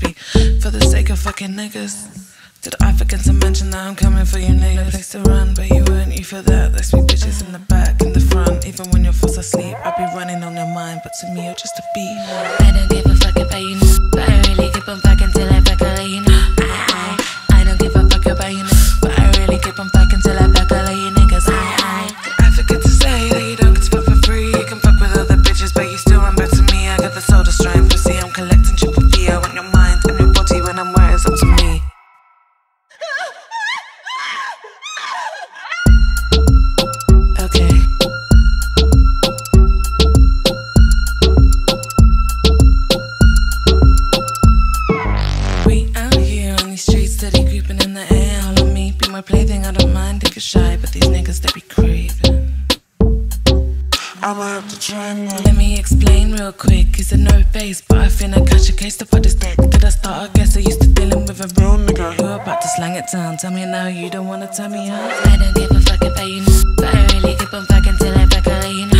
be for the sake of fucking niggas. Did I forget to mention that I'm coming for you niggas? No place to run, but you weren't you for that. There's me bitches in the back, in the front. Even when you're fast asleep, I'll be running on your mind. But to me, you're just a beat. I don't give a fuck about you, but I really keep on fucking till I fuck all of you. I don't give a fuck about you, but I really keep on fucking till I fuck all of you niggas. I forget to say that you don't get to fuck for free. You can fuck with other bitches, but you still run back to me. I got the soda strain pussy, I'm collecting triple V. I want your mind and your body when I'm where it's up to me. Okay. We out here on these streets, steady creeping in the air. All on me, be my plaything, I don't mind if you're shy, but these niggas, they be craving. I'ma have to try more. Let me explain real quick. Is it no face, but I finna catch a case to put this dick. Did I start? I guess I used to dealing with a real nigga. You're about to slang it down. Tell me now, you don't wanna tell me how. I don't give a fuck about you, but I really keep on fucking till I fuck all of you.